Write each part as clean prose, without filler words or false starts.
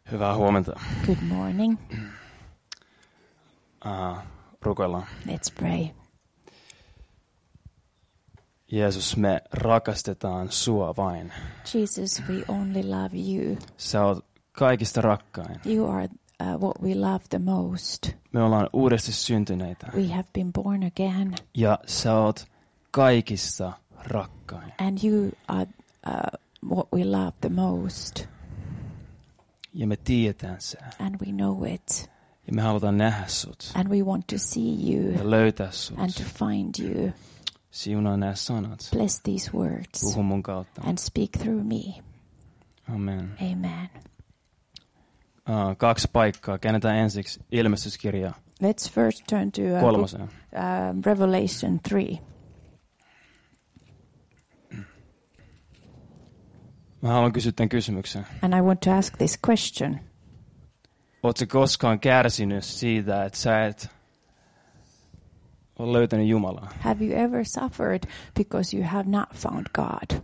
Hyvää huomenta. Good morning. Rukoillaan. Let's pray. Jeesus, me rakastetaan sua vain. Jesus, we only love you. Sä oot kaikista rakkain. You are what we love the most. Me ollaan uudesti syntyneitä. We have been born again. Ja sä oot kaikista rakkain. And you are what we love the most. Ja me tiedetään se. And we know it. Ja me halutaan nähdä sut. And we want to see you. Ja löytää sut. And to find you. Siunaa nämä sanat. Bless these words. Puhu mun kautta. And speak through me. Amen. Amen. 2 paikkaa. Käännetään ensiksi ilmestyskirjaa. Let's first turn to 3. Revelation 3. Mä haluan kysyä tämän kysymyksen. And I want to ask this question. Ootko koskaan kärsinyt siitä, että sä et ole löytänyt Jumalaa? Have you ever suffered because you have not found God?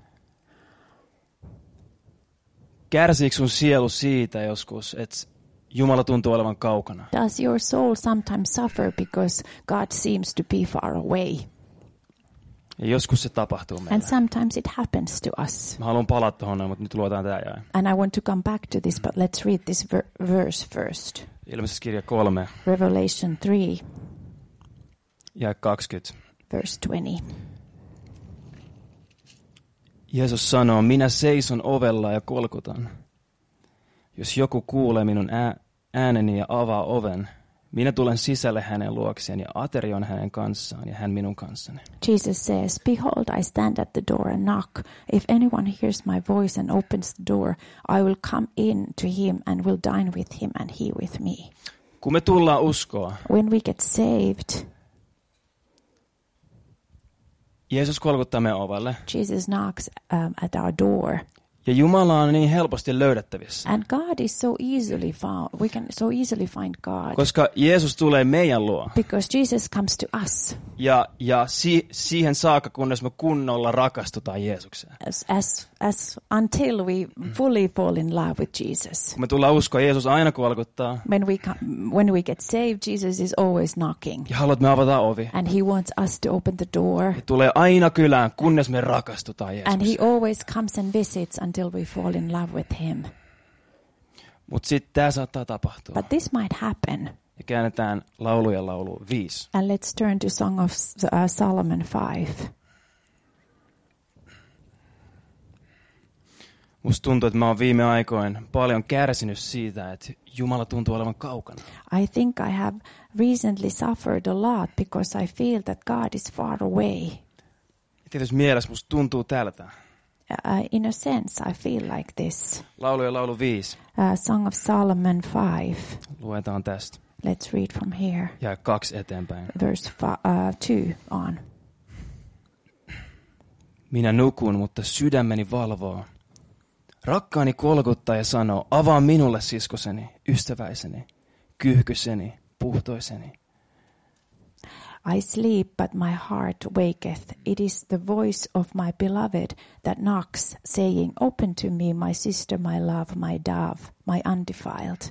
Kärsiikö sun sielu siitä joskus, että Jumala tuntuu olevan kaukana? Does your soul sometimes suffer because God seems to be far away? Ja joskus se tapahtuu meille. And sometimes it happens to us. Mä haluan palata tuohon, mutta nyt luotaan tää jae. And I want to come back to this, but let's read this verse first. Ilmestyskirja 3. Revelation 3. Jae 20. Verse 20. Jeesus sanoo, minä seison ovella ja kolkutan. Jos joku kuulee minun ääneni ja avaa oven, minä tulen sisälle hänen luokseen ja aterioin hänen kanssaan ja hän minun kanssani. Jesus says, behold, I stand at the door and knock. If anyone hears my voice and opens the door, I will come in to him and will dine with him and he with me. Kun me tullaan uskoa, When we get saved, Jeesus kolkuttaa meidän ovelle. Jesus knocks at our door. Ja Jumala on niin helposti löydettävissä. And God is so easily found. We can so easily find God. Koska Jeesus tulee meidän luo. Because Jesus comes to us. Ja siihen saakka, kunnes me kunnolla rakastutaan Jeesukseen. As until we fully fall in love with Jesus. Kun me tullaan uskoa, Jeesus aina kolkuttaa. When we get saved, Jesus is always knocking. Ja haluat, me avataan ovi. And he wants us to open the door. Ja tulee aina kylään, kunnes me rakastutaan Jeesukseen. And he always comes and visits until we fall in love with him. Mutta sitten tämä saattaa tapahtua. But this might happen. Ja käännetään lauluja laulu 5. And let's turn to Song of Solomon 5. Musta tuntuu, että mä oon viime aikoina paljon kärsinyt siitä, että Jumala tuntuu olevan kaukana. I think I have recently suffered a lot because I feel that God is far away. Tietysti mielessä musta tuntuu tältä. In a sense, I feel like this. Lauluja laulu 5. Song of Solomon 5. Luetaan tästä. Let's read from here. Ja 2 eteenpäin. Verse 2 on. Minä nukun, mutta sydämeni valvoo. Rakkaani kolkuttaa ja sanoo, avaa minulle siskoseni, ystäväiseni, kyyhkyseni, puhtoiseni. I sleep, but my heart waketh. It is the voice of my beloved that knocks, saying, open to me, my sister, my love, my dove, my undefiled.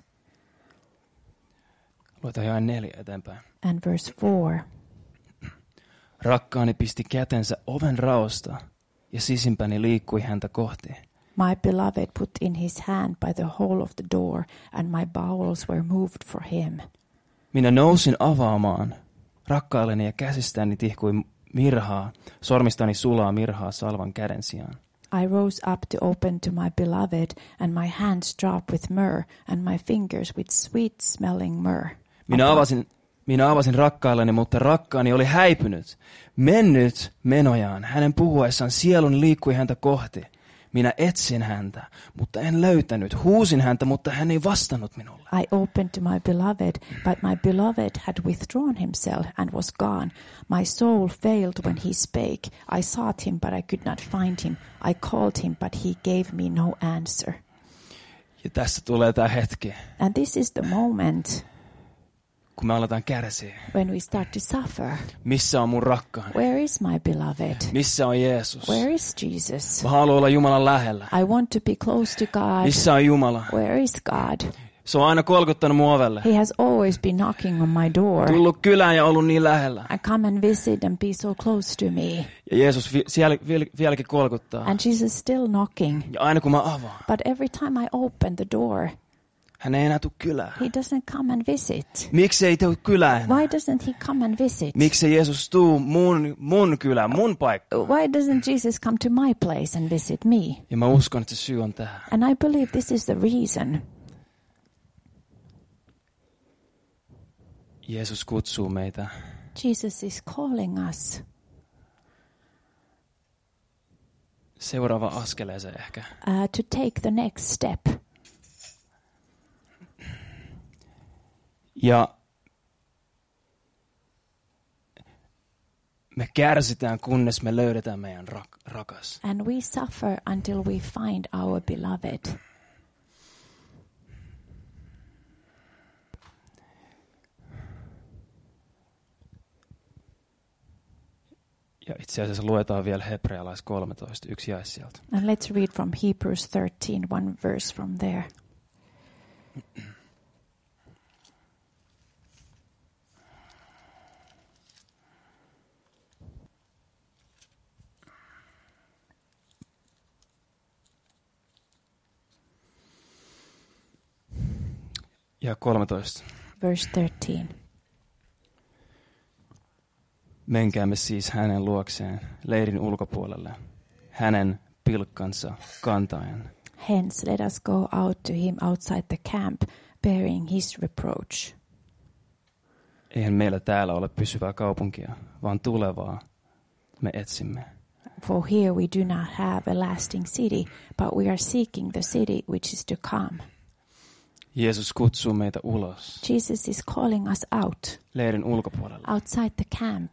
Luetaan jae 4 eteenpäin. And verse 4. Rakkaani pisti kätensä oven raosta ja sisimpäni liikkui häntä kohti. My beloved put in his hand by the hole of the door, and my bowels were moved for him. Minä nousin avaamaan rakkaalleni ja käsistäni tihkui mirhaa, sormistani sulaa mirhaa salvan käden sijaan. I rose up to open to my beloved, and my hands dropped with myrrh, and my fingers with sweet-smelling myrrh. Minä avasin rakkaalleni, mutta rakkaani oli häipynyt, mennyt menojaan. Hänen puhuessaan sieluni liikkui häntä kohti. Minä etsin häntä, mutta en löytänyt. Huusin häntä, mutta hän ei vastannut minulle. I opened to my beloved, but my beloved had withdrawn himself and was gone. My soul failed when he spake. I sought him, but I could not find him. I called him, but he gave me no answer. Ja tässä tulee tämä hetki, And this is the moment kun me aletaan kärsiä. when we start to suffer. Missä on mun rakkaani? Where is my beloved? Missä on Jeesus? Where is Jesus? Mä haluan olla Jumalan lähellä. I want to be close to God. Missä on Jumala? Where is God? Se on aina kolkuttanut mun ovelle. He has always been knocking on my door. Tullut kylään ja ollut niin lähellä. I come and visit and be so close to me. Ja Jeesus vieläkin kolkuttaa. And Jesus still knocking. Ja aina kun mä avaan, But every time I open the door, hän ei enää tule kylään. he doesn't come and visit. Miksi ei tule kylään? Why doesn't he come and visit? Miksi Jeesus tuu mun kylään, mun paikkaan? Why doesn't Jesus come to my place and visit me? Ja mä uskon, että se syy on tähän. And I believe this is the reason. Jeesus kutsuu meitä Jesus is calling us seuraava askeleeseen ehkä. to take the next step. Ja me kärsitään, kunnes me löydetään meidän rakas. And we suffer until we find our beloved. Ja itse asiassa luetaan vielä Hebrealais 13, yksi jae sieltä. And let's read from Hebrews 13, one verse from there. Ja 13. Verse 13. Menkäämme siis hänen luokseen leirin ulkopuolelle, hänen pilkkansa kantaen. Hence let us go out to him outside the camp, bearing his reproach. Eihän meillä täällä ole pysyvää kaupunkia, vaan tulevaa me etsimme. For here we do not have a lasting city, but we are seeking the city which is to come. Jeesus kutsuu meitä ulos Jesus is calling us out, leirin ulkopuolelle. outside the camp.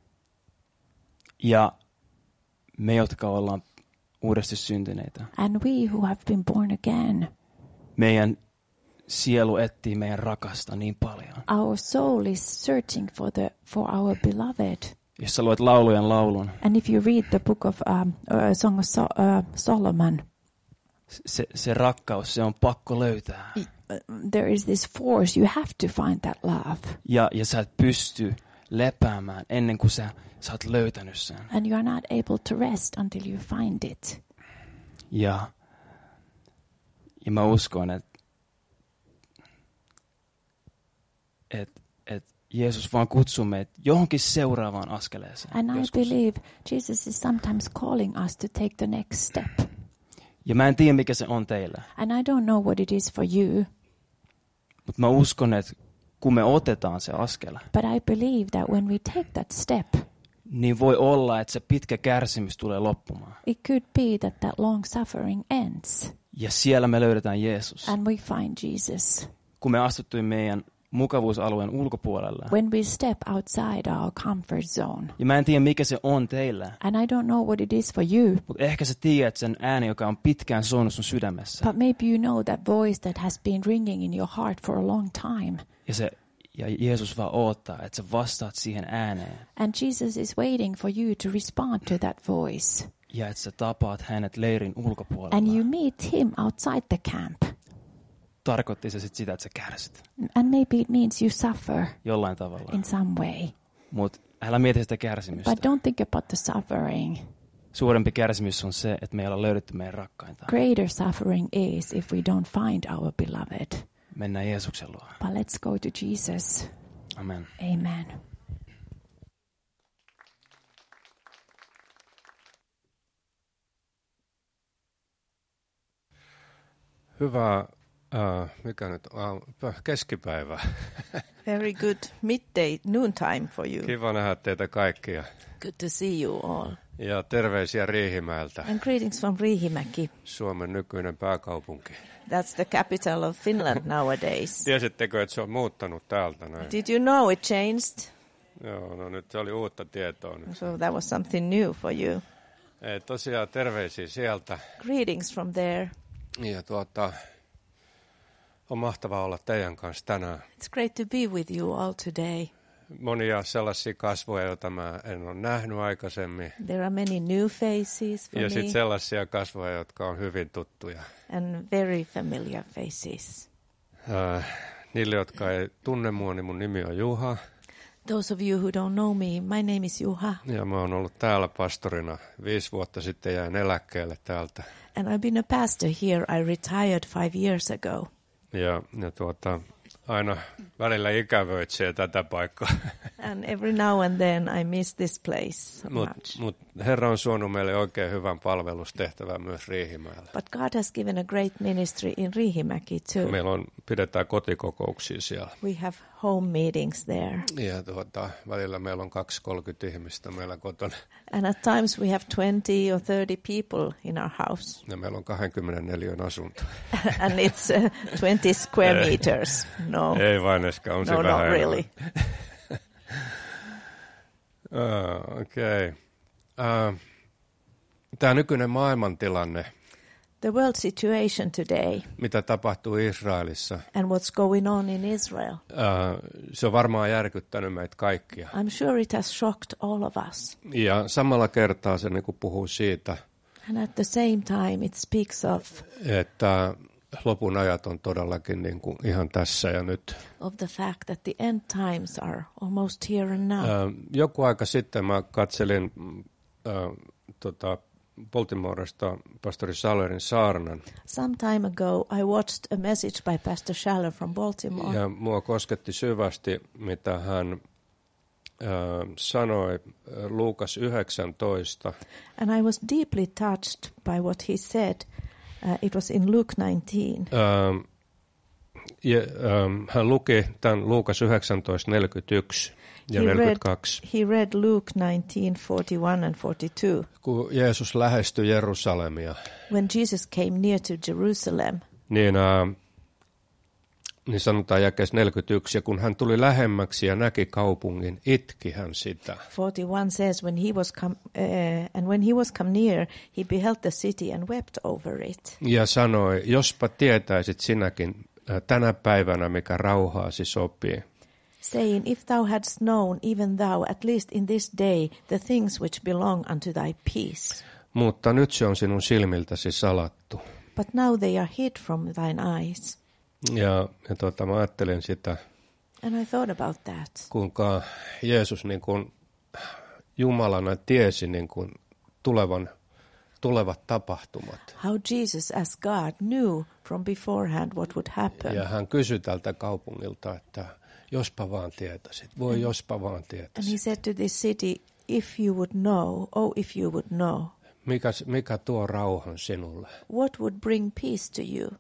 Ja me, jotka ollaan uudesti syntyneitä, And we who have been born again, meidän sielu etsii meidän rakasta niin paljon. our soul is searching for our beloved. Jos sä luet laulujen laulun, And if you read the book of Song of Solomon, se rakkaus, se on pakko löytää. there is this force, you have to find that love. Ja sä et pysty lepäämään ennen kuin sä oot löytänyt sen. And you are not able to rest until you find it. Ja mä uskon, että Jeesus vaan kutsuu meitä johonkin seuraavaan askeleeseen. And joskus. I believe Jesus is sometimes calling us to take the next step. Ja mä en tiedä, mikä se on teillä. And I don't know what it is for you, Mutta mä uskon, että kun me otetaan se askel, but I believe that when we take that step, niin voi olla, että se pitkä kärsimys tulee loppumaan. it could be that long suffering ends Ja siellä me löydetään Jeesus. and we find Jesus. Kun me astuttiin meidän mukavuusalueen ulkopuolelle. When we step outside our comfort zone. Ja mä en tiedä, mikä se on teillä. And I don't know what it is for you. Mutta ehkä sä tiedät sen ääni, joka on pitkään soinut sun sydämessä. But maybe you know that voice that has been ringing in your heart for a long time. Ja Jeesus vaan odottaa, että sä vastaat siihen ääneen. And Jesus is waiting for you to respond to that voice. Ja että sä tapaat hänet leirin ulkopuolella. And you meet him outside the camp. Tarkoitti se sit sitä, että sä kärsit. And maybe it means you suffer Jollain tavalla. in some way. Mutta älä mieti sitä kärsimystä. But don't think about the suffering. Suurempi kärsimys on se, että me ei olla löydetty meidän rakkainta. Greater suffering is if we don't find our beloved. Mennään Jeesuksen luo. But let's go to Jesus. Amen. Amen. Hyvää, mikä nyt keskipäivä. Very good midday, noontime for you. Kiva nähdä teitä kaikkia. Good to see you all. Ja terveisiä Riihimäeltä, And greetings from Riihimäki. Suomen nykyinen pääkaupunki. That's the capital of Finland nowadays. Tiesittekö, että se on muuttanut täältä näin? Did you know it changed? Joo, no nyt se oli uutta tietoa. So that was something new for you. Ei, tosiaan terveisiä sieltä. Greetings from there. Ja On mahtavaa olla teidän kanssa tänään. It's great to be with you all today. Monia sellaisia kasvoja, joita mä en ole nähnyt aikaisemmin. There are many new faces for Ja me sitten sellaisia kasvoja, jotka on hyvin tuttuja. and very familiar faces. Niille, jotka ei tunne mua, niin mun nimi on Juha. Those of you who don't know me, my name is Juha, Ja mä oon ollut täällä pastorina. 5 vuotta sitten jäin eläkkeelle täältä. and I've been a pastor here. I retired 5 years ago. Ja aina välillä ikävöitsee tätä paikkaa. And every now and then I miss this place so much. Mut Herra on suonut meille oikein hyvän palvelustehtävän myös Riihimäellä. But God has given a great ministry in Riihimäki too. Meillä pidetään kotikokouksia siellä. We have home meetings there. Ja välillä meillä on 20-30 ihmistä meillä kotona. And at times we have 20 or 30 people in our house. Ja meillä on 24 asunto. And it's 20 square meters. No, Ei vain, Eska, on se no, vähän not really. Okei. Tämä nykyinen maailmantilanne, The world situation today mitä tapahtuu Israelissa, and what's going on in Israel, se on varmaan järkyttänyt meitä kaikkia. I'm sure it has shocked all of us. Ja samalla kertaa se niin kuin puhuu siitä, And at the same time it speaks of että lopun ajat on todellakin niin kuin ihan tässä ja nyt. the fact that the end times are almost here and now. Joku aika sitten mä katselin Baltimoresta pastori Shallerin saarnan. Some time ago I watched a message by Pastor Schaller from Baltimore. Ja mua kosketti syvästi, mitä hän sanoi Luukas 19. And I was deeply touched by what he said. It was in Luke 19. Hän luki tämän Luukas 19:41 ja 42. He read Luke 19:41 and 42. Kun Jeesus lähestyi Jerusalemia, When Jesus came near to Jerusalem, niin sanotaan jakeessa 41, ja kun hän tuli lähemmäksi ja näki kaupungin, itki hän sitä. 41 says, when he was come near, he beheld the city and wept over it. Ja sanoi, jospa tietäisit sinäkin tänä päivänä, mikä rauhaasi sopii. Saying, if thou hadst known, even thou, at least in this day, the things which belong unto thy peace. Mutta nyt se on sinun silmiltäsi salattu. But now they are hid from thine eyes. Ja mä ajattelin sitä, And I thought about that. kuinka Jeesus niin kuin Jumalana tiesi niin kuin tulevat tapahtumat. How Jesus as God knew from beforehand what would happen. Ja hän kysyi tältä kaupungilta, että jospa vaan tietäisit, jospa vaan And he tietäisit. said to this city, if you would know, oh, if you would know, Mikä tuo rauhan sinulle? what would bring peace to you?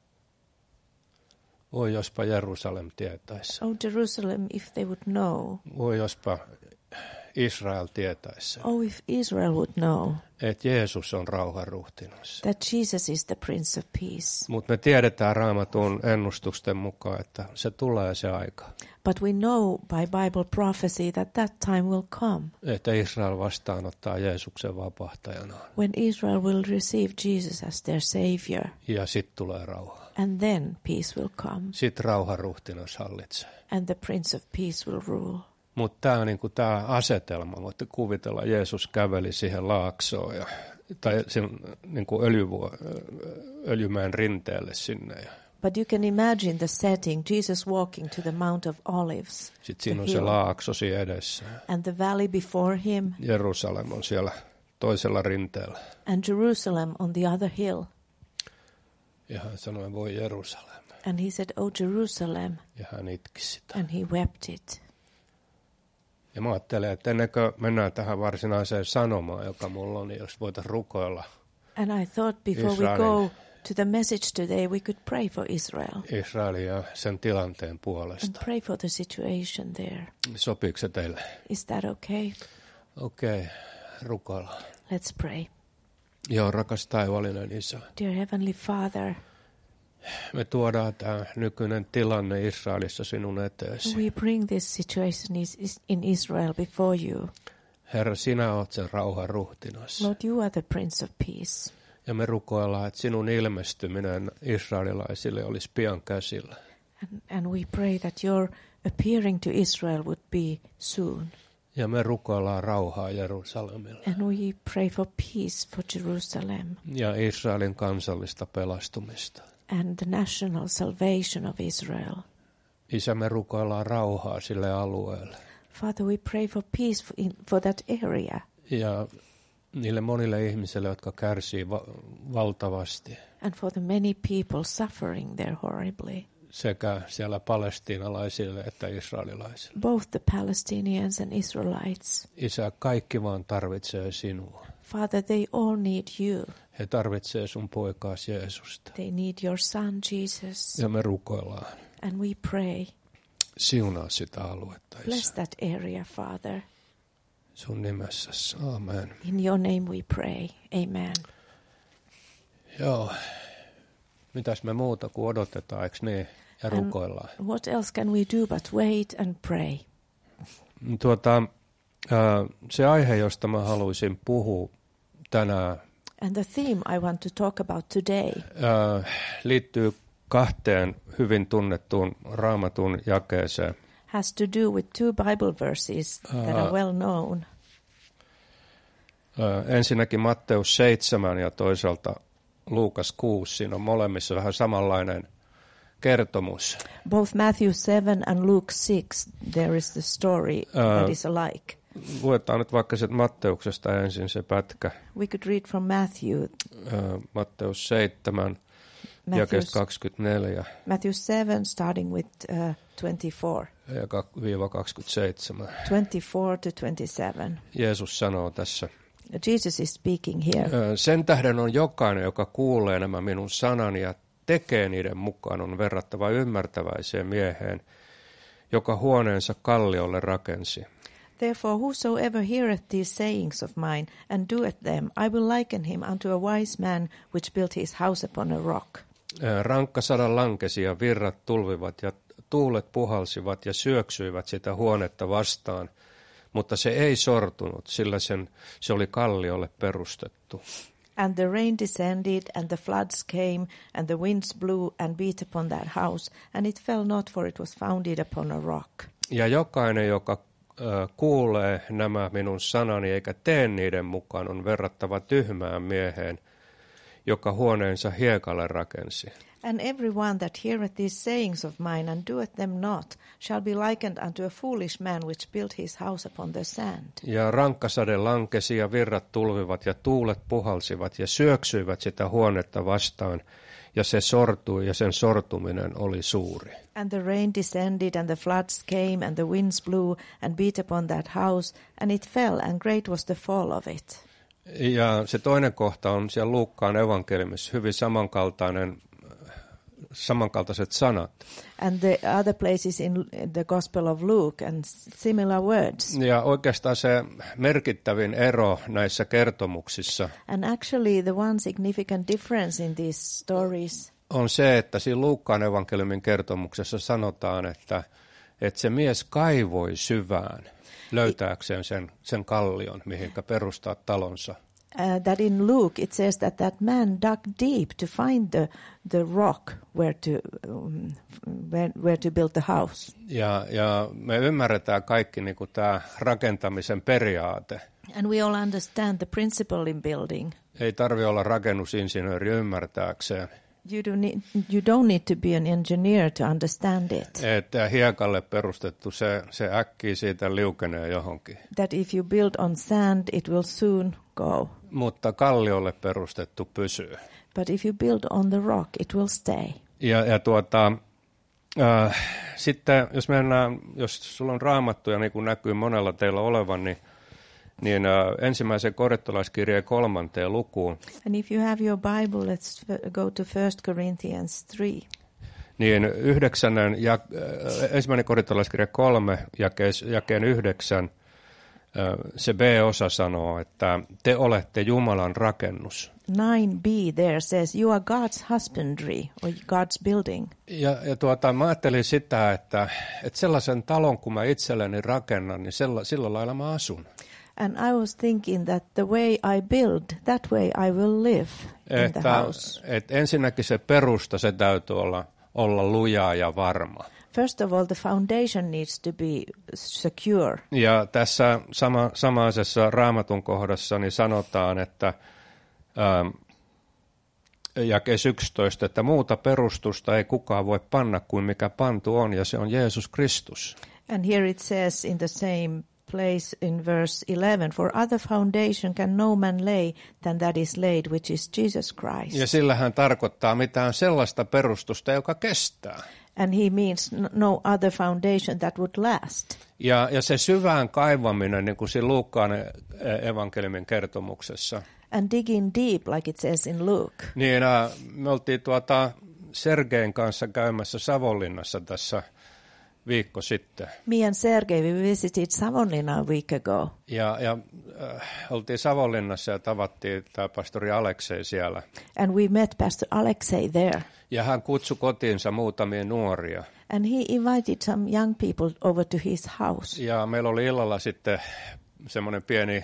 Voi jospa Jerusalem tietäisi. Oh, Jerusalem, if they would know. Voi jospa Israel tietäisi. Oh, if Israel would know Että Jeesus on rauhan ruhtinas. that Jesus is the Prince of Peace. Mutta me tiedetään Raamatun ennustusten mukaan, että se tulee se aika. But we know by Bible prophecy that that time will come Että Israel vastaanottaa Jeesuksen vapahtajana. when Israel will receive Jesus as their Savior. Ja sitten tulee rauha. And then peace will come. Sitten rauhan ruhtinas hallitsee. And the Prince of Peace will rule. Mutta tämä asetelma, voitte kuvitella, Jeesus käveli siihen laaksoon tai sen niinku öljymäen rinteelle sinne. But you can imagine the setting, Jesus walking to the Mount of Olives, Sitten siinä on the se hill, laakso siinä edessä. and the valley before him, Jerusalem on siellä toisella rinteellä. and Jerusalem on the other hill. Ja hän sanoi, voi Jerusalem. And he said, oh Jerusalem, Ja hän itki sitä. and he wept it. Ja mä ajattelen, että ennen kuin mennään tähän varsinaiseen sanomaan, joka mulla on, niin jos voitaisiin rukoilla And I thought before we go to the message today, we could pray for Israel Israelin ja sen tilanteen and puolesta. pray for the situation there. Sopiiko se teille? Is that okay? Okei, rukoillaan. Let's pray. Joo, rakas taivaallinen Isä. Dear Heavenly Father, Me tuodaan tämä nykyinen tilanne Israelissa sinun eteesi. we bring this situation in Israel before you. Herra, sinä olet sen rauhan ruhtinas. Lord, you are the Prince of Peace. Ja me rukoillaan, että sinun ilmestyminen israelilaisille olisi pian käsillä. And we pray that your appearing to Israel would be soon. Ja me rukoillaan rauhaa Jerusalemille. And we pray for peace for Jerusalem. Ja Israelin kansallista pelastumista. And the national salvation of Israel. Isä, me rukoillaan rauhaa sille alueelle. Father, we pray for peace for that area. Ja niille monille ihmisille, jotka kärsii valtavasti. And for the many people suffering there horribly. Sekä siellä palestiinalaisille että israelilaisille. Both the Palestinians and Israelites. Isä, kaikki vaan tarvitsee sinua. Father, they all need you. He tarvitsee sun poikaasi Jeesusta. They need your son Jesus. Ja me rukoillaan. And we pray. Siunaa sitä aluetta, Isä. Bless that area, Father. Sun nimessäsi. Amen. In your name we pray. Amen. Joo. Mitäs me muuta kuin odotetaan, eikö niin? Ja rukoillaan. What else can we do but wait and pray? Se aihe, josta mä haluaisin puhua tänään, And the theme I want to talk about today liittyy kahteen hyvin tunnettuun Raamatun jakeeseen. has to do with two Bible verses that are well known. Ensinnäkin Matteus 7 ja toisaalta Luukas 6. Siinä on molemmissa vähän samanlainen kertomus. Both Matthew 7 and Luke 6, there is the story that is alike. Luetaan nyt vaikka sieltä Matteuksesta ensin se pätkä. We could read from Matthew. Matteus 7, jakeesta 24. Matthew 7, starting with 24. Ja 27. 24 to 27. Jeesus sanoo tässä. Jesus is speaking here. Sen tähden on jokainen, joka kuulee nämä minun sanani ja tekee niiden mukaan, on verrattava ymmärtäväiseen mieheen, joka huoneensa kalliolle rakensi. Therefore whosoever heareth these sayings of mine and doeth them, I will liken him unto a wise man which built his house upon a rock. Rankkasada lankesi ja virrat tulvivat ja tuulet puhalsivat ja syöksyivät sitä huonetta vastaan, mutta se ei sortunut, sillä se oli kalliolle perustettu. And the rain descended, and the floods came, and the winds blew and beat upon that house, and it fell not, for it was founded upon a rock. Ja jokainen, joka kuulee nämä minun sanani eikä tee niiden mukaan, on verrattava tyhmään mieheen, joka huoneensa hiekalle rakensi. And every one that heareth these sayings of mine and doeth them not shall be likened unto a foolish man which built his house upon the sand. Ja rankkasade lankesi ja virrat tulvivat ja tuulet puhalsivat ja syöksyivät sitä huonetta vastaan, ja se sortui ja sen sortuminen oli suuri. And the rain descended and the floods came and the winds blew and beat upon that house, and it fell, and great was the fall of it. Ja se toinen kohta on siellä Luukkaan evankeliumissa hyvin samankaltaiset sanat. And the other places in the Gospel of Luke and similar words. Ja oikeastaan se merkittävin ero näissä kertomuksissa And actually the one significant difference in these stories on se, että siinä Luukkaan evankeliumin kertomuksessa sanotaan, että se mies kaivoi syvään löytääkseen sen kallion, mihinkä perustaa talonsa. That in Luke it says that man dug deep to find the rock where to build the house. Ja me ymmärretään kaikki niin kuin tämä rakentamisen periaate. And we all understand the principle in building. Ei tarvitse olla rakennusinsinööri ymmärtääkseen. You don't need to be an engineer to understand it. Että hiekalle perustettu se äkkiä siitä liukenee johonkin. That if you build on sand, it will soon go. Mutta kalliolle perustettu pysyy. But if you build on the rock, it will stay. Sitten jos sulla on raamattuja, niin kuin näkyy monella teillä olevan, niin ensimmäisen korintolaiskirjeen 3. lukuun. And if you have your Bible, let's go to 1 Corinthians 3. Niin ensimmäinen korintolaiskirja 3, jakeen 9, se B-osa sanoo, että te olette Jumalan rakennus. 9b there says you are God's husbandry or God's building. Ja mä ajattelin sitä, että sellaisen talon kun mä itselleni rakennan, niin sillä lailla mä asun. And I was thinking that the way I build, that way I will live in the house. Että ensinnäkin se perusta, se täytyy olla lujaa ja varma. First of all, the foundation needs to be secure. Ja tässä samaisessa Raamatun kohdassa niin sanotaan, että jakeessa 11, että muuta perustusta ei kukaan voi panna kuin mikä pantu on, ja se on Jeesus Kristus. And here it says in the same place in verse 11, for other foundation can no man lay than that is laid, which is Jesus Christ. Ja sillä hän tarkoittaa mitään sellaista perustusta, joka kestää. And he means no other foundation that would last. Ja se syvään kaivaminen, niin kuin siinä Luukkaan evankeliumin kertomuksessa. And digging deep, like it says in Luke. Niin, me oltiin Sergein kanssa käymässä Savonlinnassa tässä viikko sitten. Me and Sergei, we visited Savonlinna a week ago. Ja oltiin Savonlinnassa ja tavattiin tämä pastori Aleksei siellä. And we met Pastor Alexei there. Ja hän kutsui kotiinsa muutamia nuoria. And he invited some young people over to his house. Ja meillä oli illalla sitten semmoinen pieni,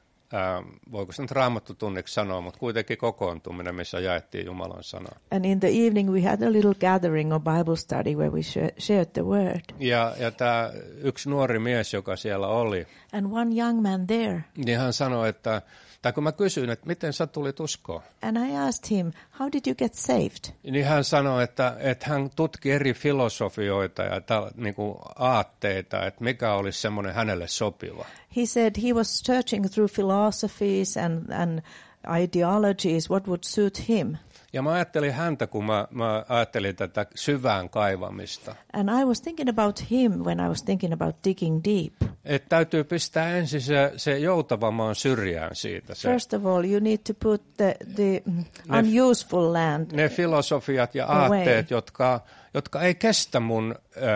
voiko se nyt raamattutunniksi sanoa, mutta kuitenkin kokoontuminen, missä jaettiin Jumalan sanaa. And in the evening we had a little gathering or Bible study where we shared the word. Ja tämä yksi nuori mies, joka siellä oli. And one young man there. Niin hän sanoi, tai kun mä kysyin, että miten sä tulit uskoon? And I asked him, how did you get saved? Niin hän sanoi, että hän tutki eri filosofioita ja niin kuin aatteita, että mikä olisi semmoinen hänelle sopiva. He said he was searching through philosophies and ideologies, what would suit him. Ja mä ajattelin häntä, kun mä ajattelin tätä syvään kaivamista. And I was thinking about him when I was thinking about digging deep. Että täytyy pistää ensin se joutava maan syrjään siitä. First of all, you need to put the unuseful land ne filosofiat ja aatteet, jotka ei kestä mun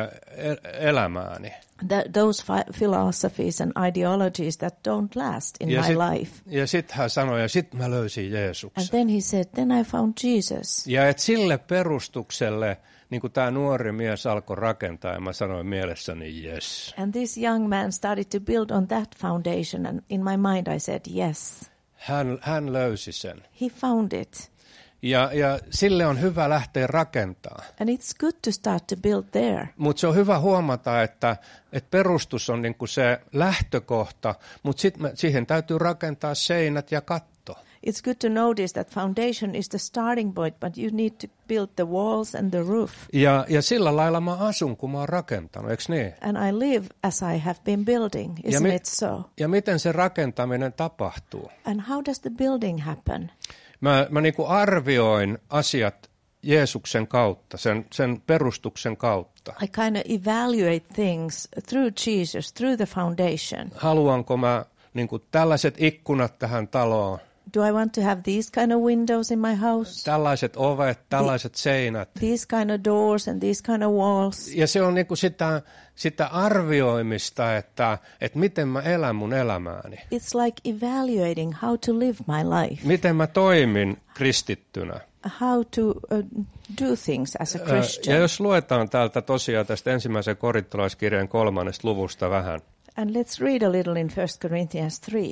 elämääni. Those philosophies and ideologies that don't last in my life. Ja sitten hän sanoi, ja sitten mä löysin Jeesuksen. And then he said, then I found Jesus. Ja että sille perustukselle, niin kuin tämä nuori mies alkoi rakentaa, ja mä sanoin mielessäni, yes. And this young man started to build on that foundation, and in my mind I said, yes. Hän löysi sen. He found it. Ja sille on hyvä lähteä rakentaa. And it's good to start to build there. Mutta se on hyvä huomata, että perustus on niinku se lähtökohta, mutta sitten siihen täytyy rakentaa seinät ja katto. It's good to notice that foundation is the starting point, but you need to build the walls and the roof. Ja sillä lailla mä asun, kun mä oon rakentanut, eikö niin? And I live as I have been building, isn't it so? Ja miten se rakentaminen tapahtuu? And how does the building happen? Mä niinku arvioin asiat Jeesuksen kautta, sen perustuksen kautta. I kind of evaluate things through Jesus, through the foundation. Haluanko mä niinku tällaiset ikkunat tähän taloon? Do I want to have these kind of windows in my house? Tällaiset ovet, tällaiset seinät. These kind of doors and these kind of walls. Ja se on niinku sitä arvioimista, että miten mä elän mun elämääni. It's like evaluating how to live my life. Miten mä toimin kristittynä. How to do things as a Christian. Ja jos luetaan täältä tosiaan tästä ensimmäisen korintolaiskirjeen 3. luvusta vähän. And let's read a little in 1 Corinthians 3.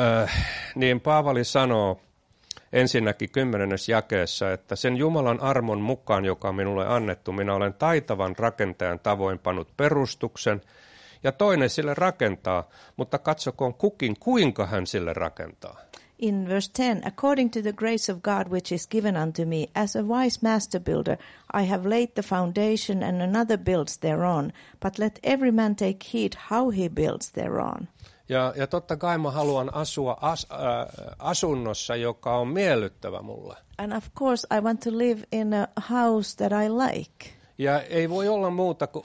Niin Paavali sanoo ensinnäkin 10. jakeessa, että sen Jumalan armon mukaan, joka on minulle annettu, minä olen taitavan rakentajan tavoin pannut perustuksen, ja toinen sille rakentaa, mutta katsokoon kukin, kuinka hän sille rakentaa. In verse 10, according to the grace of God which is given unto me, as a wise master builder, I have laid the foundation and another builds thereon, but let every man take heed how he builds thereon. Ja totta kai mä haluan asua asunnossa, joka on miellyttävä mulle. And of course I want to live in a house that I like. Ja ei voi olla muuta kuin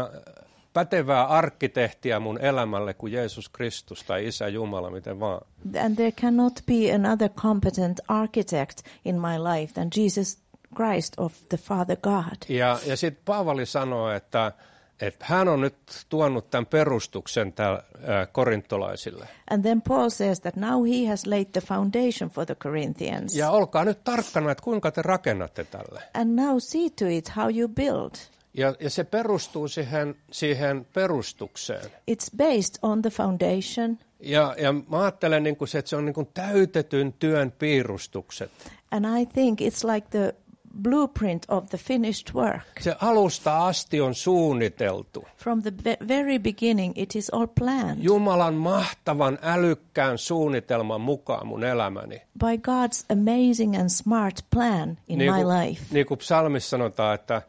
pätevää arkkitehtiä mun elämälle kuin Jeesus Kristus tai Isä Jumala, miten vaan. And there cannot be another competent architect in my life than Jesus Christ of the Father God. Ja sitten Paavali sanoo, että hän on nyt tuonut tämän perustuksen korintolaisille. And then Paul says that now he has laid the foundation for the Corinthians. Ja olkaa nyt tarkkana, että kuinka te rakennatte tälle. And now see to it how you build. Ja se perustuu siihen perustukseen. It's based on the foundation. Ja mä ajattelen, niin kuin se, että se on niin kuin täytetyn työn piirustukset. And I think it's like the blueprint of the finished work. Se alusta asti on suunniteltu. From the very beginning, it is all planned. Jumalan mahtavan, älykkään suunnitelman mukaan mun elämäni. By God's amazing and smart plan in my life. Niin kuin psalmissa sanotaan, että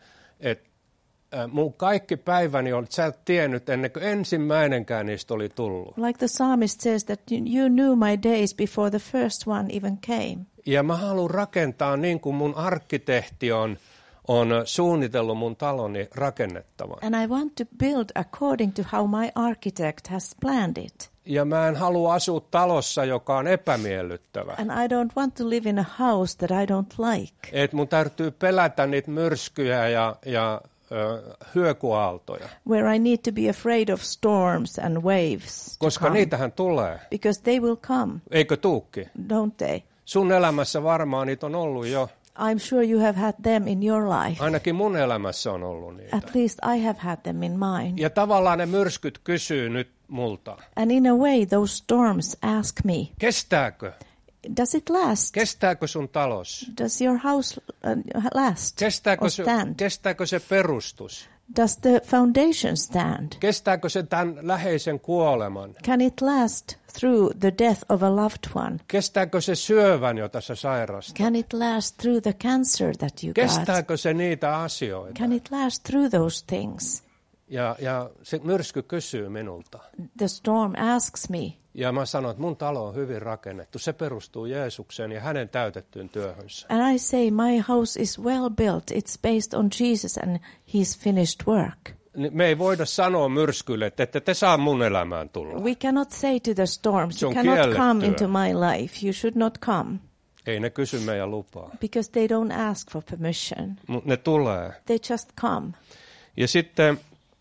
mun kaikki päiväni on, sä et tiennyt ennen kuin ensimmäinenkään niistä oli tullut. Like the psalmist says that you knew my days before the first one even came. Ja mä haluan rakentaa niin kuin mun arkkitehti on suunnitellut mun taloni rakennettavan. And I want to build according to how my architect has planned it. Ja mä en halua asua talossa, joka on epämiellyttävä. And I don't want to live in a house that I don't like. Et mun täytyy pelätä niitä myrskyjä ja hyökyaaltoja. Where I need to be afraid of storms and waves. Koska niitähän tulee. Because they will come. Eikö tuukki? Don't they? Sun elämässä varmaan niitä on ollut jo. I'm sure you have had them in your life. Ainakin mun elämässä on ollut niitä. At least I have had them in mine. Ja tavallaan ne myrskyt kysyy nyt multa. And in a way those storms ask me. Kestääkö? Does it last? Kestääkö sun talous? Does your house last? Kestääkö se perustus? Does the foundation stand? Kestääkö se tämän läheisen kuoleman? Can it last through the death of a loved one? Kestääkö se syövän, jota sä sairastat? Can it last through the cancer that you got? Kestääkö se niitä asioita? Can it last through those things? Ja se myrsky kysyy minulta. The storm asks me. Ja mä sanon, että mun talo on hyvin rakennettu. Se perustuu Jeesukseen ja hänen täytettyyn työhönsä. And I say my house is well built. It's based on Jesus and his finished work. Me ei voida sanoa myrskylle, että ette te saa mun elämään tulla. We cannot say to the storms, you cannot come into my life. You should not come. Ei ne kysy meidän lupaa. Because they don't ask for permission. Ne tulee. They just come. Ja sitten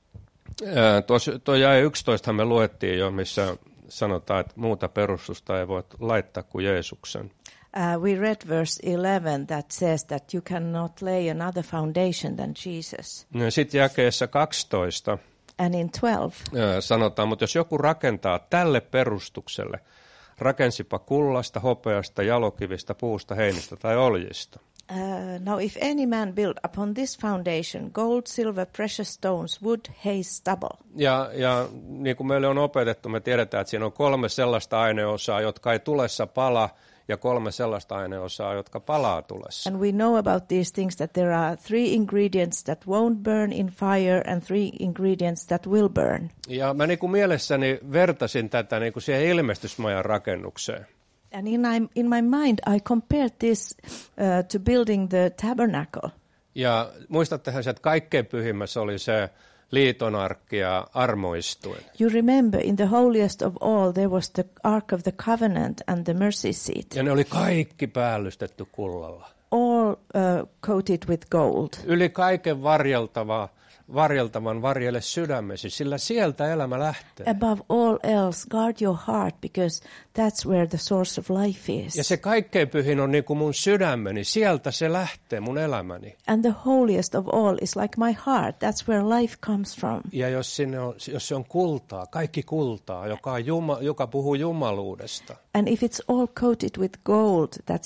tuo jae 11 me luettiin jo, missä sanotaan, että muuta perustusta ei voi laittaa kuin Jeesuksen. We read verse 11 that says that you cannot lay another foundation than Jesus. Sitten jakeessa 12 And in 12 sanotaan, mutta jos joku rakentaa tälle perustukselle, rakensipa kullasta, hopeasta, jalokivistä, puusta, heinistä tai oljista. Now if any man build upon this foundation gold, silver, precious stones, wood, hay, stubble. Ja niin kuin meille on opetettu, me tiedetään, että siinä on 3 sellaista aineosaa, jotka ei tulessa pala, ja 3 sellaista aineosaa, jotka palaa tulessa. And we know about these things that there are 3 ingredients that won't burn in fire and 3 ingredients that will burn. Ja mä niin kuin mielessäni vertasin tätä niin kuin siihen ilmestysmajan rakennukseen. And in my mind I compared this to building the tabernacle. Ja muistattehan, että kaikkein pyhimmässä oli se liitonarkki ja armoistuin. You remember in the holiest of all there was the Ark of the Covenant and the mercy seat. Ja ne oli kaikki päällystetty kullalla. All coated with gold. Yli kaiken varjeltavan varjele sydämesi, sillä sieltä elämä lähtee. Above all else, guard your heart, because that's where the source of life is. Ja se kaikkein pyhin on niin kuin mun sydämeni, sieltä se lähtee mun elämäni. And the holiest of all is like my heart, that's where life comes from. Ja jos se on kultaa, kaikki kultaa, joka puhuu jumaluudesta. And if it's all coated with gold, that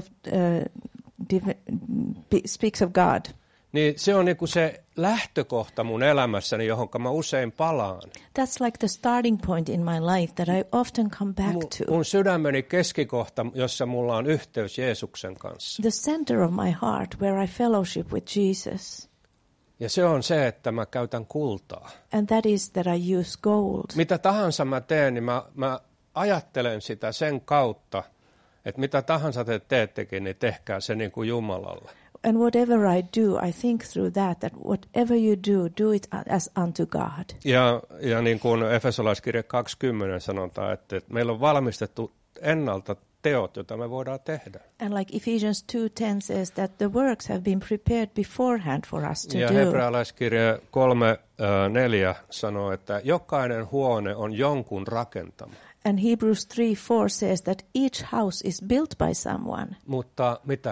speaks of God. Niin se on niinku se lähtökohta mun elämässäni, johon mä usein palaan. That's like the starting point in my life that I often come back to. Mun sydämeni keskikohta, jossa mulla on yhteys Jeesuksen kanssa. The center of my heart where I fellowship with Jesus. Ja se on se, että mä käytän kultaa. And that is that I use gold. Mitä tahansa mä teen, niin mä ajattelen sitä sen kautta, että mitä tahansa te teettekin, niin tehkää se niin kuin Jumalalle. And whatever I do, I think through that whatever you do it as unto God. Ja niin kuin Efesolaiskirja 20 sanotaan, että meillä on valmistettu ennalta teot, joita me voidaan tehdä. And like Ephesians 2:10 says that the works have been prepared beforehand for us to ja do. Ja Hebrealaiskirja 3:4 sanoo, että jokainen huone on jonkun rakentama. And Hebrews 3:4 says that each house is built by someone. Mutta mitä?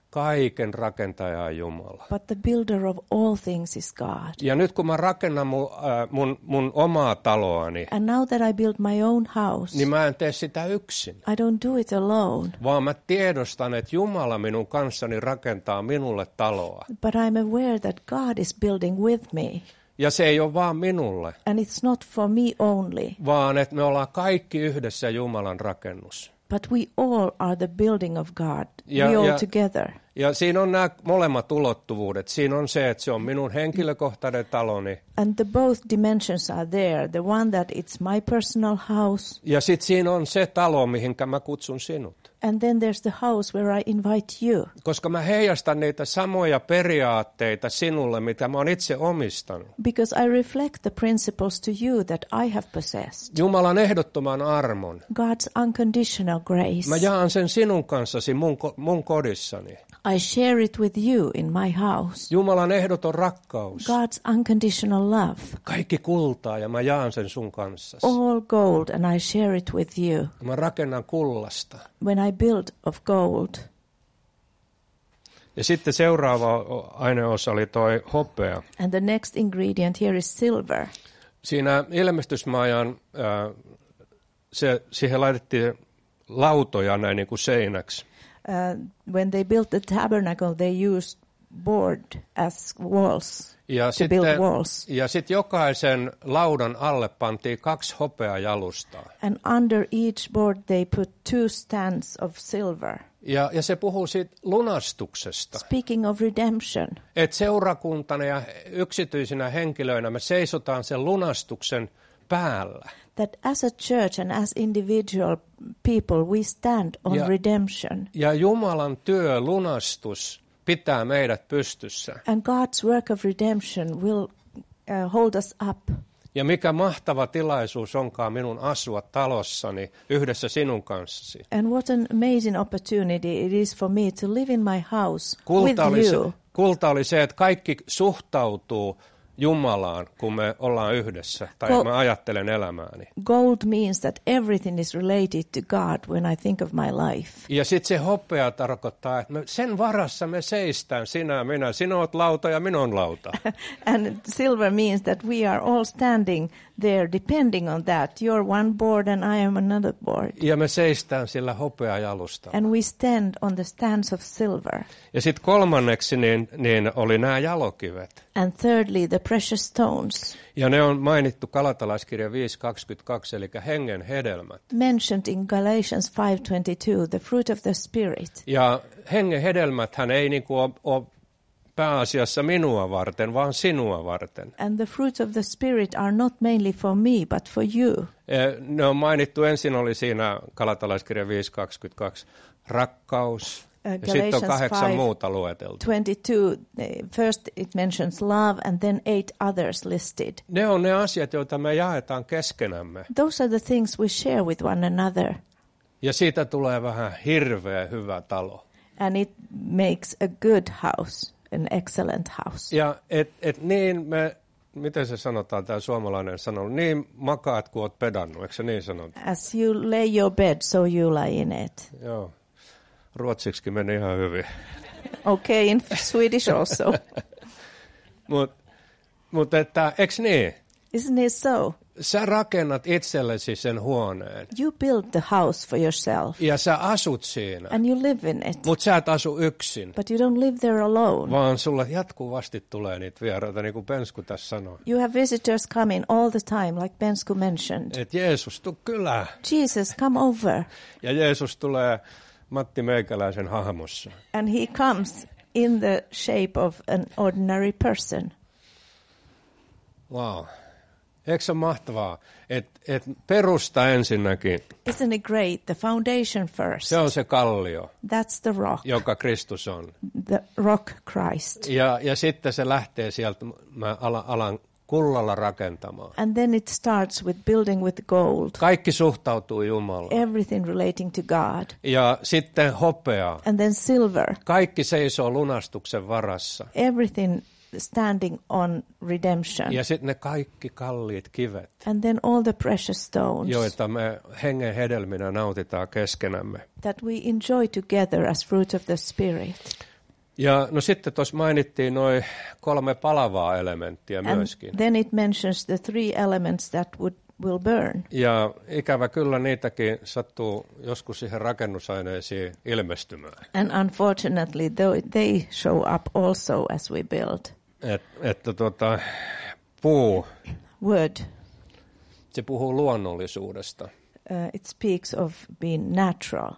kaiken rakentaja on Jumala. But the builder of all things is God. Ja nyt kun mä rakennan mun omaa taloani, And now that I build my own house, niin mä en tee sitä yksin. I don't do it alone. Vaan mä tiedostan, että Jumala minun kanssani rakentaa minulle taloa. But I'm aware that God is building with me. Ja se ei ole vaan minulle, And it's not for me only, vaan että me ollaan kaikki yhdessä Jumalan rakennus. but we all are the building of God. Ja- We all ja- together. Ja siinä on nämä molemmat ulottuvuudet. Siinä on se, että se on minun henkilökohtainen taloni. And the both dimensions are there. The one that it's my personal house, Ja sitten siinä on se talo, mihinkä mä kutsun sinut. and then there's the house where I invite you. Koska mä heijastan niitä samoja periaatteita sinulle, mitä mä oon itse omistanut. Because I reflect the principles to you that I have possessed. Jumalan ehdottoman armon. God's unconditional grace. Mä jaan sen sinun kanssasi mun kodissani. I share it with you in my house. Jumalan ehdoton rakkaus. God's unconditional love. Kaikki kultaa ja mä jaan sen sun kanssasi. All gold, and I share it with you. Mä rakennan kullasta. When I build of gold. Ja sitten seuraava aineosa oli toi hopea. And the next ingredient here is silver. Siinä ilmestysmajan, siihen laitettiin lautoja näin niin kuin seinäksi. When they built the tabernacle, they used board as walls Ja to build walls. sitten jokaisen laudan alle pantiin 2 hopeajalustaa. And under each board they put 2 stands of silver. Ja se puhuu siitä lunastuksesta. Speaking of redemption, Että seurakuntana ja yksityisinä henkilöinä me seisotaan sen lunastuksen päällä. that as a church and as individual people, we stand on Ja- redemption. Ja Jumalan työ, lunastus, pitää meidät pystyssä. And God's work of redemption will hold us up. Ja mikä mahtava tilaisuus onkaan minun asua talossani yhdessä sinun kanssasi. And what an amazing opportunity it is for me to live in my house with you. Kulta oli se, että kaikki suhtautuu Jumalaan, kun me ollaan yhdessä, tai mä ajattelen elämääni. Gold means that everything is related to God when I think of my life. Ja sitten se hopea tarkoittaa, että sen varassa me seistään, sinä ja minä. Sinä olet lauta ja minä olen lauta. And silver means that we are all standing there depending on that. You're one board and I am another board. Ja me seistään sillä hopeajalusta. And we stand on the stands of silver. Ja sitten kolmanneksi niin oli nämä jalokivet. And thirdly, the precious stones, Ja ne on mainittu Galatalaiskirja 5.22, eli hengen hedelmät. mentioned in Galatians 5:22, the fruit of the Spirit. Ja hengen hedelmäthän ei niinku ole pääasiassa minua varten, vaan sinua varten. And the fruits of the Spirit are not mainly for me, but for you. Ne on mainittu, ensin oli siinä Galatalaiskirja 5.22, rakkaus, ja sitten on 8 muuta lueteltu. 22, first it mentions love and then 8 others listed. Ne on ne asiat, joita me jaetaan keskenämme. Those are the things we share with one another. Ja siitä tulee vähän hirveä hyvä talo. And it makes a good house, an excellent house. Ja niin me, miten se sanotaan, tämä suomalainen sanonut, niin makaat kuin oot pedannut, eikö se niin sanota? As you lay your bed, so you lie in it. Joo, ruotsiksikin meni ihan hyvin. Okay, in Swedish also. Mutta että, eikö niin? Isn't it so? Sä rakennat itsellesi sen huoneen You build the house for yourself ja sä asut siinä, and you live in it, mutta sä et asu yksin, but you don't live there alone. vaan sulle jatkuvasti tulee niitä vieraita, niin kuin Pensku tässä sanoi. You have visitors coming all the time, like Bensku mentioned. Että Jeesus, tuu kylään. Jesus, come over. Ja Jeesus tulee Matti Meikäläisen hahmossa. And he comes in the shape of an ordinary person. Wow. Eikö se ole mahtavaa, että perusta ensinnäkin, Isn't it great? The foundation first. se on se kallio, That's the rock, joka Kristus on. the rock Christ. Ja sitten se lähtee sieltä, mä alan kullalla rakentamaan. And then it starts with building with gold. Kaikki suhtautuu Jumalaan. Everything relating to God. Ja sitten hopea. And then silver. Kaikki seisoo lunastuksen varassa. Everything standing on redemption. Ja sitten ne kaikki kalliit kivet, And then all the precious stones joita me hengen hedelminä nautitaan keskenämme. that we enjoy together as fruit of the Spirit. Ja no sitten tuossa mainittiin noin 3 palavaa elementtiä And myöskin. then it mentions the 3 elements that will burn. Ja ikävä kyllä niitäkin sattuu joskus siihen rakennusaineisiin ilmestymään. And unfortunately, they show up also as we build. Että puu, Wood, se puhuu luonnollisuudesta. it speaks of being natural.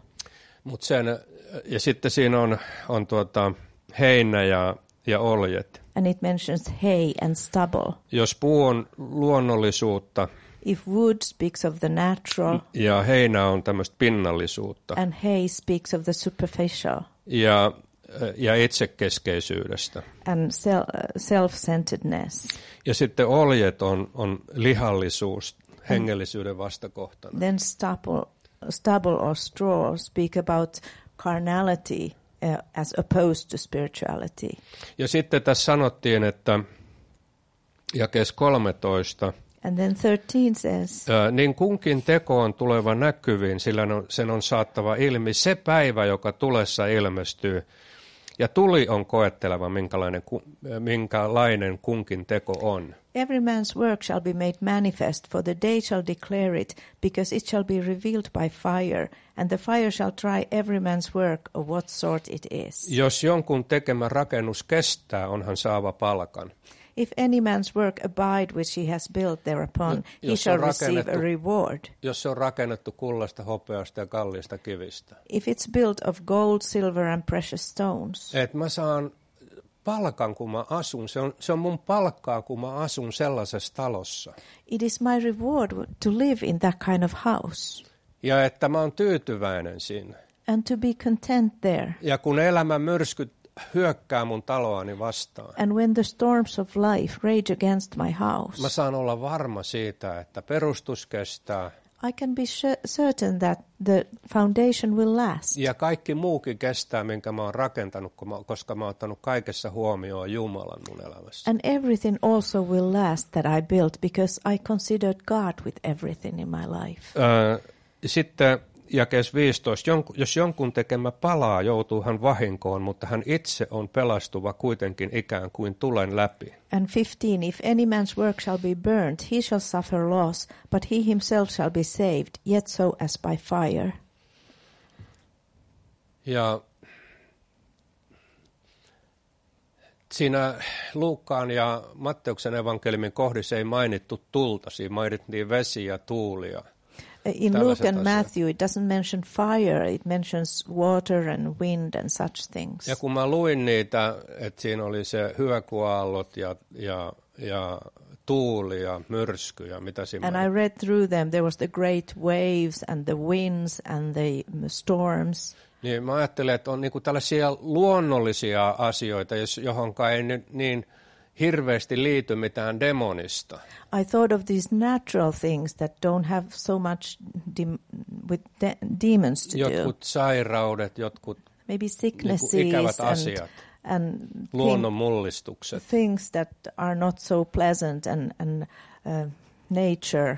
Ja sitten siinä on heinä ja oljet. And it mentions hay and stubble. Jos puu on luonnollisuutta If wood speaks of the natural ja heinä on tämmöistä pinnallisuutta and hay speaks of the superficial ja itsekeskeisyydestä. and self-centeredness, Ja sitten oljet on lihallisuus, hengellisyyden vastakohtana. then stubble or straw speak about carnality as opposed to spirituality. Ja sitten tässä sanottiin, että jakeessa 13, And then 13 says, niin kunkin teko on tuleva näkyviin, sillä sen on saattava ilmi se päivä, joka tulessa ilmestyy. Ja tuli on koetteleva, minkälainen kunkin teko on. every man's work shall be made manifest, for the day shall declare it, because it shall be revealed by fire, and the fire shall try every man's work of what sort it is. Jos jonkun tekemä rakennus kestää, onhan saava palkan. If any man's work abide which he has built thereupon, he jos shall on receive a rakennettu- reward. Jos se on rakennettu kullasta, hopeasta ja kalliista kivistä. If it's built of gold, silver and precious stones. Että mä saan palkan, kun mä asun. Se on mun palkkaa, kun mä asun sellaisessa talossa. It is my reward to live in that kind of house Ja että mä oon tyytyväinen siinä. and to be content there. Ja kun elämän myrskyt hyökkää mun taloani vastaan, And when the storms of life rage against my house, mä saan olla varma siitä, että perustus kestää I can be certain that the foundation will last. ja kaikki muukin kestää, minkä mä oon rakentanut, koska mä oon ottanut kaikessa huomioon Jumalan mun elämässä. And everything also will last that I built, because I considered God with everything in my life. Sitten jakeessa 15, jos jonkun tekemä palaa, joutuu hän vahinkoon, mutta hän itse on pelastuva kuitenkin ikään kuin tulen läpi. And 15, if any man's work shall be burnt, he shall suffer loss, but he himself shall be saved, yet so as by fire. Ja siinä Luukkaan ja Matteuksen evankeliumin kohdissa ei mainittu tulta, siinä mainittiin vesi ja tuulia. In Luke and Matthew, it doesn't mention fire, it mentions water and wind and such things. Ja kun mä luin niitä, että siinä oli se hyökyaallot ja tuuli ja myrsky ja mitä siinä And I read through them. There was the great waves and the winds and the storms. Niin mä ajattelin, että on niinku tällaisia luonnollisia asioita, johonka ei nyt niin hirveästi liity mitään demonista. I thought of these natural things that don't have so much with demons to do. Jotkut sairaudet, jotkut Maybe niinku sicknesses ikävät asiat, and luonnon mullistukset. things that are not so pleasant and nature,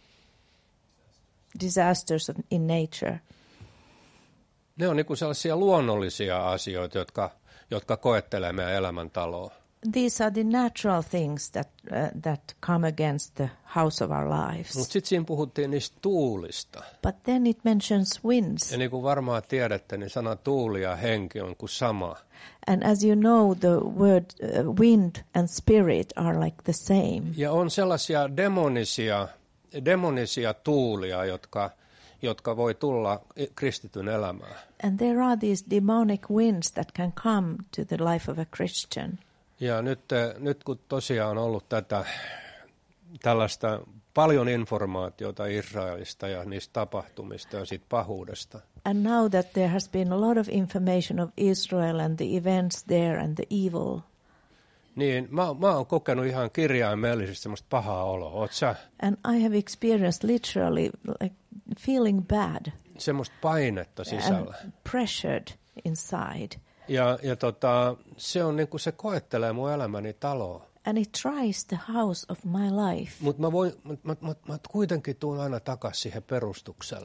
disasters in nature. Ne on niinku sellaisia luonnollisia asioita, jotka koettelee meidän elämäntaloa. These are the natural things that come against the house of our lives. Mutta sitten siinä puhuttiin niistä tuulista. But then it mentions winds. Ja niin kuin varmaan tiedätte, niin sana tuuli ja henki on kuin sama. And as you know, the word wind and spirit are like the same. Ja on sellaisia demonisia tuulia, jotka voi tulla kristityn elämään. And there are these demonic winds that can come to the life of a Christian. Ja nyt kun tosiaan on ollut tällaista paljon informaatiota Israelista ja niistä tapahtumista ja siitä pahuudesta. And now that there has been a lot of information of Israel and the events there and the evil. Niin mä oon kokenut ihan kirjaimellisesti semmoista pahaa oloa. Oot sä? And I have experienced literally like feeling bad. Semmoista painetta sisällä. And pressured inside. Ja se on niin kuin se koettelee mun elämäni taloa. And it tries the house of my life. Mutta mä kuitenkin tuun aina takaisin siihen perustukselle.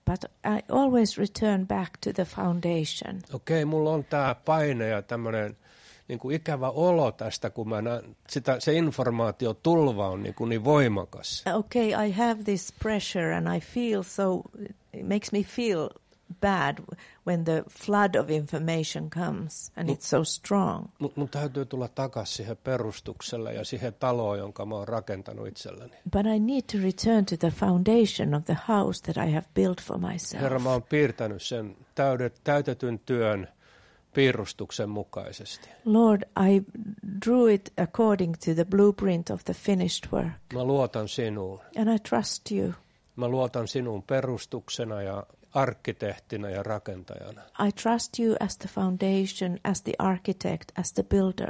but I always return back to the foundation. Okei, mulla on tää paine ja tämmönen niin kuin ikävä olo tästä, kun mä näen, se informaatiotulva on niin voimakas. Okay, I have this pressure and I feel so, it makes me feel bad when the flood of information comes and it's so strong. Mun täytyy tulla takaisin siihen perustukselle ja siihen taloon, jonka mä oon rakentanut itselleni. But I need to return to the foundation of the house that I have built for myself. Herra, mä oon piirtänyt sen täytetyn työn piirustuksen mukaisesti. Lord, I drew it according to the blueprint of the finished work. Mä luotan sinuun. And I trust you. Mä luotan sinuun perustuksena ja arkkitehtinä ja rakentajana. I trust you as the foundation, as the architect, as the builder.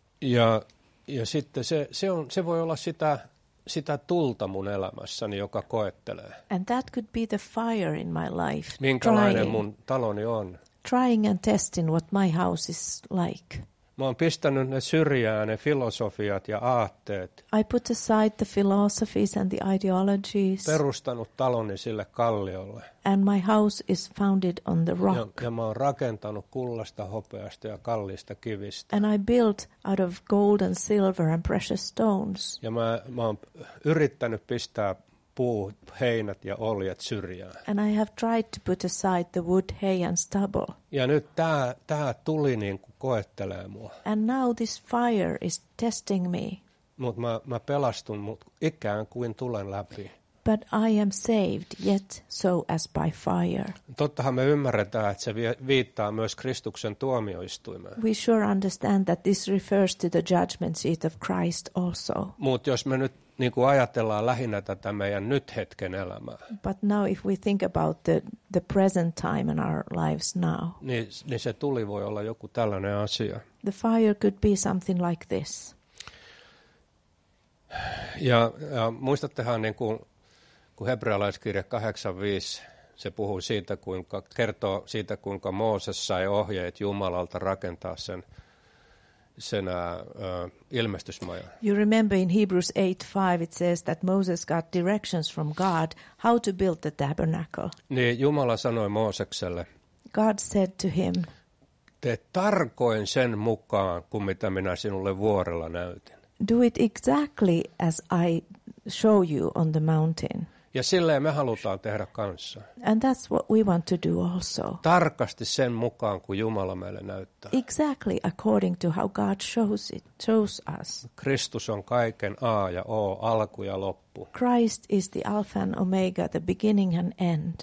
Ja sitten se voi olla sitä tulta mun elämässäni, joka koettelee. And that could be the fire in my life. Minkälainen mun taloni on. Trying and testing what my house is like. Mä oon pistänyt ne syrjään, ne filosofiat ja aatteet. I put aside the philosophies and the ideologies. Perustanut taloni sille kalliolle. And my house is founded on the rock. Ja mä oon rakentanut kullasta, hopeasta ja kalliista kivistä. And I built out of gold and silver and precious stones. Ja mä oon yrittänyt pistää puut, heinät ja oljet syrjään. And I have tried to put aside the wood, hay and stubble. Ja nyt tää tuli niin kuin koettelee mua. And now this fire is testing me. Mutta mä pelastun ikään kuin tulen läpi. But I am saved, yet so as by fire. Tottahan me ymmärretään, että se viittaa myös Kristuksen tuomioistuimeen. We sure understand that this refers to the judgment seat of Christ also. Mutta jos me nyt niin kuin ajatellaan lähinnä tätä meidän nyt hetken elämää. But now if we think about the present time in our lives now. Niin se tuli voi olla joku tällainen asia. The fire could be something like this. Ja muistattehan niin kuin kun hebrealaiskirja 8.5, se puhuu siitä, kertoo siitä, kuinka Mooses sai ohjeet Jumalalta rakentaa sen ilmestysmajan. You remember in Hebrews 8:5 it says that Moses got directions from God how to build the tabernacle. Niin Jumala sanoi Moosekselle, God said to him, tee tarkoin sen mukaan, kuin mitä minä sinulle vuorella näytin. Do it exactly as I show you on the mountain. Ja silleen me halutaan tehdä kanssa. And that's what we want to do also. Tarkasti sen mukaan, kun Jumala meille näyttää. Exactly according to how God shows us. Kristus on kaiken A ja O, alku ja loppu. Christ is the Alpha and Omega, the beginning and end.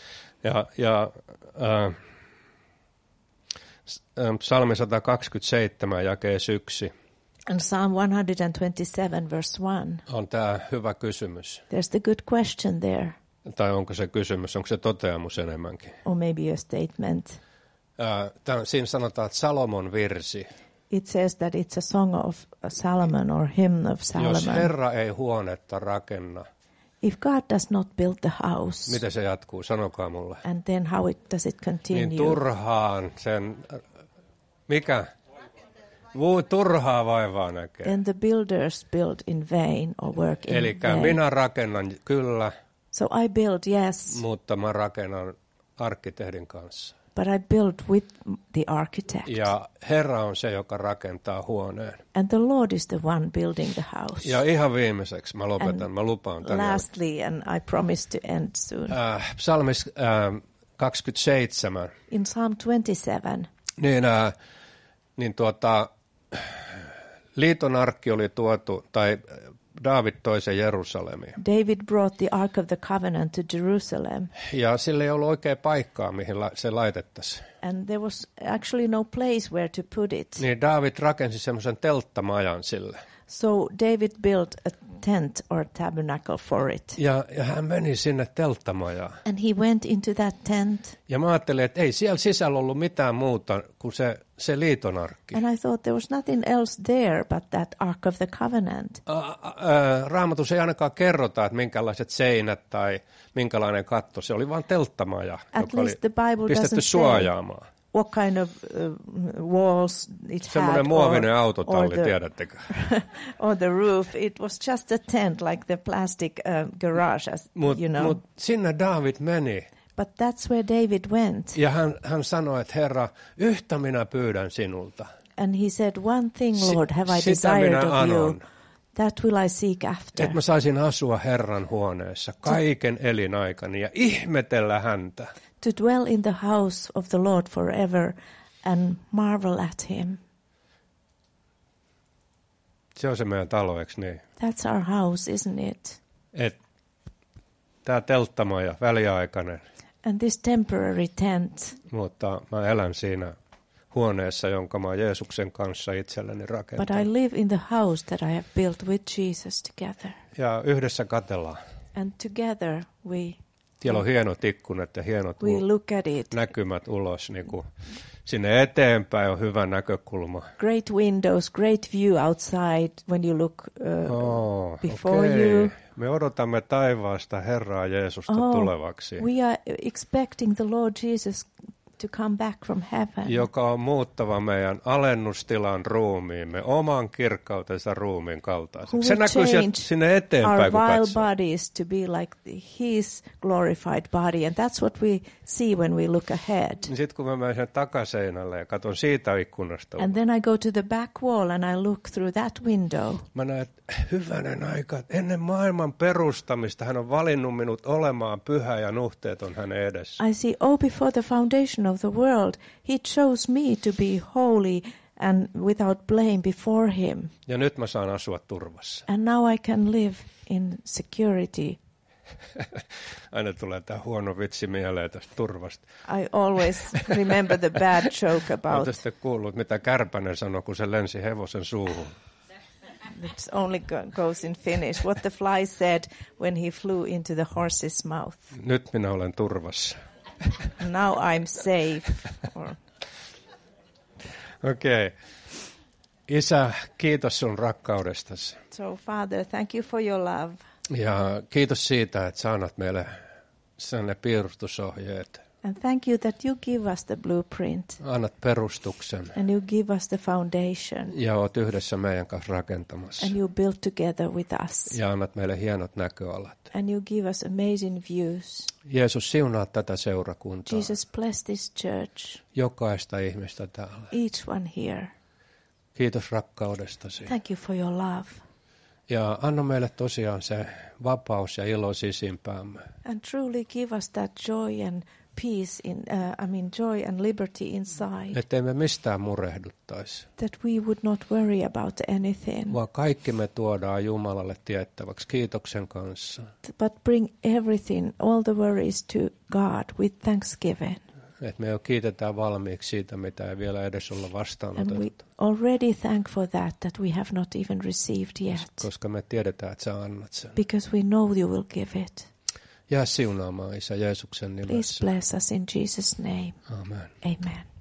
Psalmi 127 jakees 1. And Psalm 127 verse 1. On tämä hyvä kysymys. There's the good question there. Tai onko se kysymys, onko se toteamus enemmänkin? Or maybe a statement. Siinä sanotaan, että Salomon virsi. It says that it's a song of Solomon or hymn of Solomon. Jos Herra ei huonetta rakenna. If God does not build the house. Miten se jatkuu? Sanokaa mulle. And then how does it continue? Niin turhaan sen, mikä? Turhaa vaivaa näkee. Then the builders build in vain or work in vain. vain. Minä rakennan kyllä. So I build, yes. Mutta mä rakennan arkkitehdin kanssa. But I build with the architect. Ja Herra on se, joka rakentaa huoneen. And the Lord is the one building the house. Ja ihan viimeiseksi, mä lopetan, mä lupaan tänne. Lastly, and I promise to end soon. Psalmis 27. In Psalm 27. Niin liiton arkki oli tuotu, tai Daavid toi sen Jerusalemiin. David brought the Ark of the Covenant to Jerusalem. Ja sillä ei ollut oikea paikkaa, mihin se laitettaisiin. And there was actually no place where to put it. Niin Daavid rakensi semmoisen telttamajan sille. So David built a tent or tabernacle for it. Ja hän meni sinne telttamajaan. And he went into that tent. Ja mä ajattelin, että ei siellä sisällä ollut mitään muuta kuin se liitonarkki. And I thought there was nothing else there but that Ark of the Covenant. Raamatussa ei ainakaan kerrota, että minkälaiset seinät tai minkälainen katto. Se oli vain telttamaja, joka oli pistetty suojaamaan. What kind of walls it had. Semmoinen muovinen autotalli, tiedättekö? Or the roof. It was just a tent, like the plastic garage, as you know. Mut sinne David meni. But that's where David went. Ja hän sanoi, että Herra, yhtä minä pyydän sinulta. And he said, one thing, Lord, have I Sitä desired minä of you. anon. That will I seek after. Että mä saisin asua Herran huoneessa kaiken elinaikani ja ihmetellä häntä. To dwell in the house of the Lord forever and marvel at him. Se on se meidän talo, eikö niin? That's our house, isn't it? Tämä telttamaja, väliaikainen, And this temporary tent. mutta mä elän siinä huoneessa, jonka mä oon Jeesuksen kanssa itselleni But rakentanut. I live in the house that I have built with Jesus together. Ja yhdessä katellaan. And together Siellä on hienot ikkunat ja hienot we look at it. näkymät ulos. Niin kuin sinne eteenpäin on hyvä näkökulma. Great windows, great view outside when you look before okei. you. Me odotamme taivaasta Herraa Jeesusta tulevaksi, We are expecting the Lord Jesus to come back from heaven. joka on muuttava meidän alennustilan ruumiimme, oman kirkkautensa ruumiin Who kaltaiseksi. Se will näkyy change sinne our eteenpäin, kun vile katsoo. bodies to be like his glorified body. And that's what we see when we look ahead. Sitten kun mä menen sen takaseinälle ja katson siitä ikkunasta, And then I go to the back wall and I look through that window. mä näen, että hyvänen aika, että ennen maailman perustamista hän on valinnut minut olemaan pyhä ja nuhteeton hänen edessä. I see, before the foundation of the world, he chose me to be holy and without blame before him. Ja nyt mä saan asua turvassa. And now I can live in security. Aina tulee tämä huono vitsi mieleen tästä turvasta. I always remember the bad joke about Oletteko sitten kuullut, mitä Kärpänen sanoi, kun se lensi hevosen suuhun? it only goes in Finnish. What the fly said when he flew into the horse's mouth. Nyt minä olen turvassa. Now I'm safe. Okei. Isä, kiitos sun rakkaudestasi. So Father, thank you for your love. Ja kiitos siitä, että sä annat meille ne piirustusohjeet. And thank you that you give us the blueprint Annat perustuksen and you give us the foundation ja oot yhdessä meidän kanssa rakentamassa. and you build together with us. Ja annat meille hienot näköalat. And you give us amazing views. Jeesus, siunaa tätä seurakuntaa. Jesus, bless this church, Jokaista ihmistä täällä. each one here. Kiitos rakkaudestasi. Thank you for your love. Ja anna meille tosiaan se vapaus ja ilo sisimpäämme. And truly give us that joy and peace joy and liberty inside. Ettei me mistään murehduttaisi, That we would not worry about anything, vaan kaikki me tuodaan Jumalalle tiettäväksi kiitoksen kanssa. but bring everything, all the worries to God with thanksgiving. Että me jo kiitetään valmiiksi siitä, mitä ei vielä edes olla And we vastaanotettu. already thank for that we have not even received yet. Koska me tiedetään, että sä annat sen. Because we know you will give it. Jää siunaamaan, Isä, Jeesuksen Please nimessä. bless us in Jesus' name. Amen. Amen.